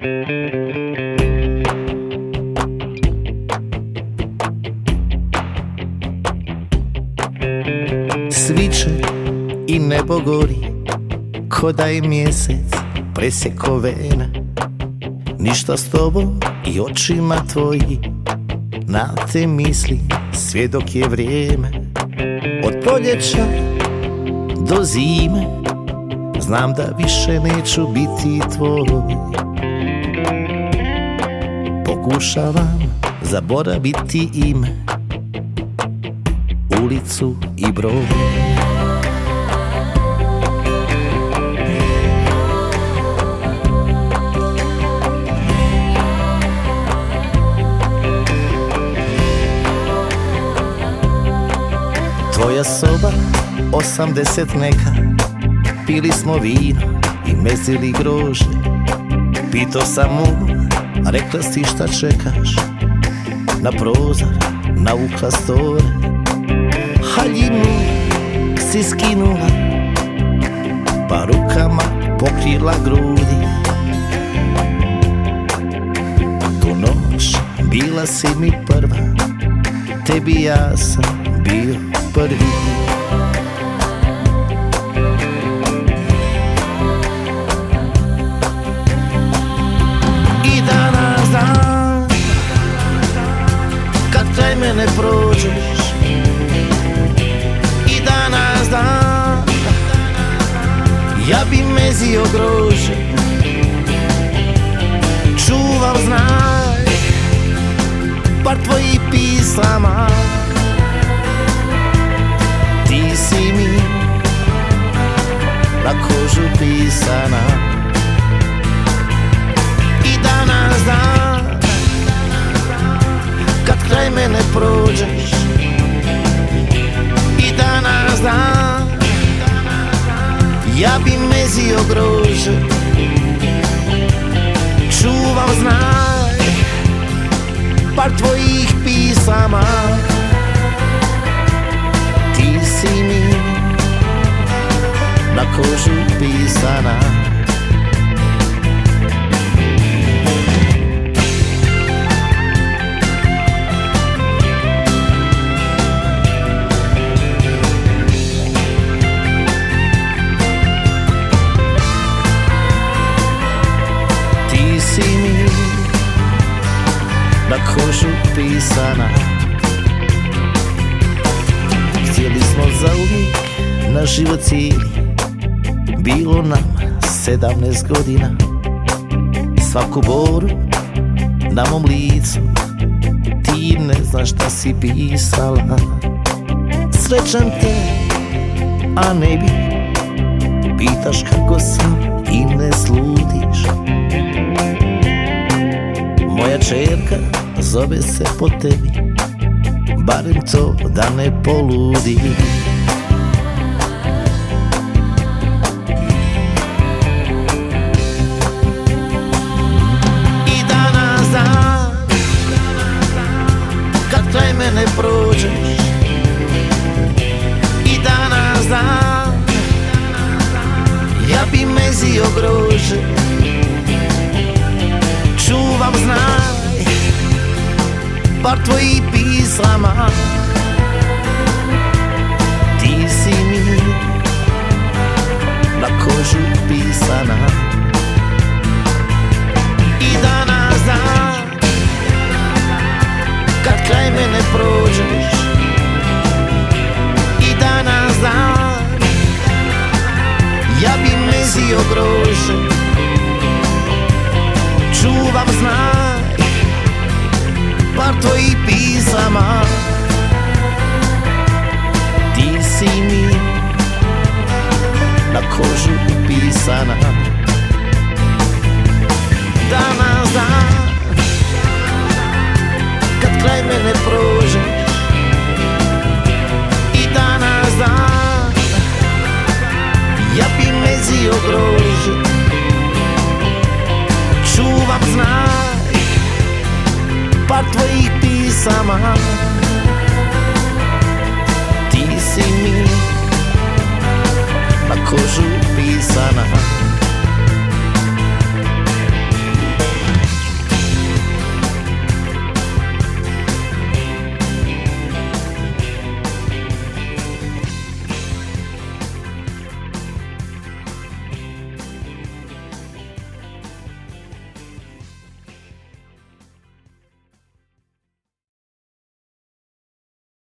Sviče i nebo gori, ko da je mjesec presjeko vene. Ništa s tobom i očima tvoji, na te misli sve dok je vrijeme. Od proljeća do zime, znam da više neću biti tvoj. Pokušavam zaboraviti ime, ulicu i broj. Tvoja soba, 80 neka, pili smo vino i mezili grožđe. Pitao sam mu, a rekla si šta čekaš, na prozor navukla store. Haljinu si skinula, pa rukama pokrila grudi. Tu noć bila si mi prva, tebi ja sam bio prvi. I danas dan, kad kraj mene prođeš, i danas dan, ja bi mezio grožđe. Čuvam, znaj, par tvojih pisama, ti si mi na kožu pisana. I danas dan, kad kraj mene prođeš, i danas dan, ja bi mezio grožđe. Čuvam, znaj, par tvojih pisama, ti si mi na kožu pisana. Ti si mi na kožu pisana. Htjeli smo zauvijek na život cijeli, bilo nam 17 godina. Svaku boru na mom licu, ti ne znaš šta si pisala. Srećan te, a ne bi, pitaš kako sam i ne sludiš. Moja čerka zove se po tebi, barem to da ne poludi. I danas dan, kad kraj mene prođeš, i danas dan, ja bi mezio grožđe. Čuvam, znaj, par tvojih pisama, ti si mi na kožu pisana. I danas dan, kad kraj mene prođeš, i danas dan, ja bi mezio grožđe. Čuvam, znaj, par tvojih pisama, ti si mi na kožu pisana. Danas dan, kad kraj mene prođeš, i danas dan, ja bi mezio grožđe. Čuvam, znaj, par tvojih pisama, ti si mi na kožu pisana.